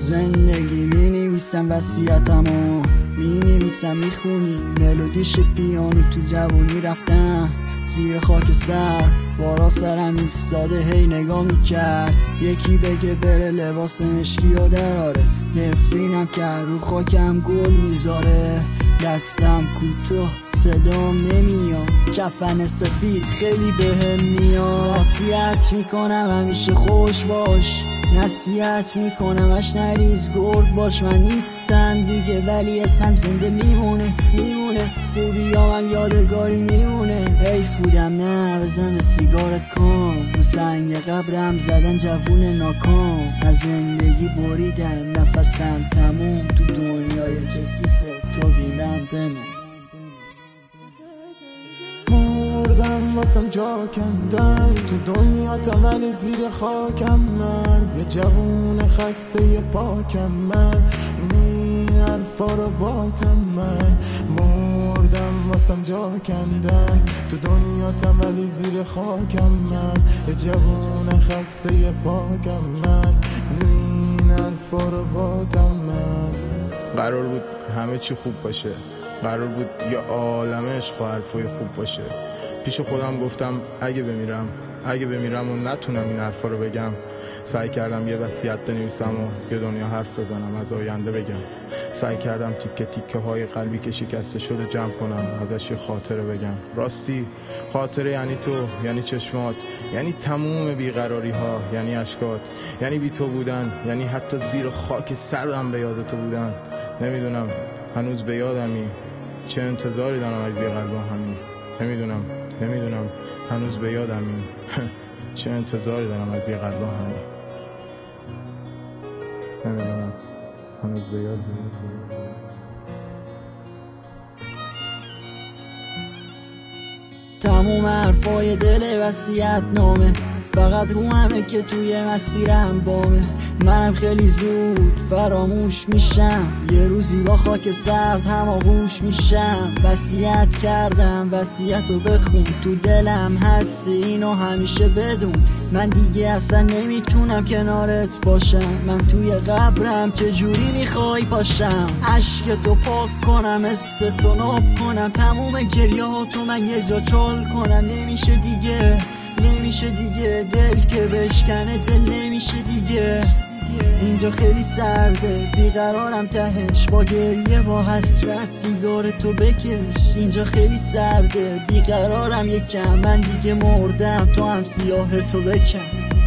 زندگی مینویسم وصیتمو، مینویسم میخونی ملودیش پیانو. تو جوونی رفتم زیر خاک سر، بارا سرم ایستاده هی نگاه میکرد. یکی بگه بره لباس عشقیو دراره، نفرینم که رو خاکم گل میذاره. دستم کوتاه صدام نمیاد، کفن سفید خیلی بهم میاد. وصیت میکنم همیشه خوش باش، نصیحت میکنم اش نریز گرد باش. من نیستم دیگه ولی اسمم زنده میمونه، خوبیامم یادگاری میمونه. حیفودم نه بزن به سیگارت کام، رو سنگ قبرم زدن جوون ناکام. از زندگی بریدم نفسم تموم، تو دنیای کثیفه تو بینم بمون. مردم واسم جا کندن تو دنیا تمن زیر خاکم. من یه جوون خسته پاکم، من این حرفا رو باتم. من مردم واسم جا کندن تو دنیا تمن زیر خاکم. من یه جوون خسته پاکم، من این حرفا رو باتم. من قرار بود همه چی خوب باشه، قرار بود یه عالم عشق و حرفای خوب باشه. پیش خودم گفتم اگه بمیرم و نتونم این حرفا رو بگم، سعی کردم یه وصیت بنویسم و یه دنیا حرف بزنم، از آینده بگم. سعی کردم تیکه های قلبی که شکسته شده جمع کنم، ازش یه خاطره بگم. راستی خاطره یعنی تو، یعنی چشمات، یعنی تموم بیقراری ها، یعنی اشکات، یعنی بی تو بودن، یعنی حتی زیر خاک سردم به یاد تو بودن. نمیدونم هنوز به یادمی، چه انتظاری دارم از یه قلب آهنی. نمیدونم هنوز به یادمی چه انتظاری دارم از یه قلب آهنی. نمیدونم هنوز به یادمی. تموم حرفای دل وصیت نامه، فقط رو همه که توی مسیرم بامه. منم خیلی زود فراموش میشم، یه روزی با خاک سرد هماغوش میشم. وصیت کردم وصیتو بخون، تو دلم هستی اینو همیشه بدون. من دیگه اصلا نمیتونم کنارت باشم، من توی قبرم چجوری میخوای پاشم. عشقتو پاک کنم، حستو ناب کنم، تموم گریهاتو من یه جا چال کنم. نمیشه دیگه دل که بشکنه دل نمیشه دیگه. اینجا خیلی سرده بیقرارم تهش، با گریه با حسرت سیگار تو بکش. اینجا خیلی سرده بیقرارم یکم، من دیگه مردم تو هم سیاه تو بکن.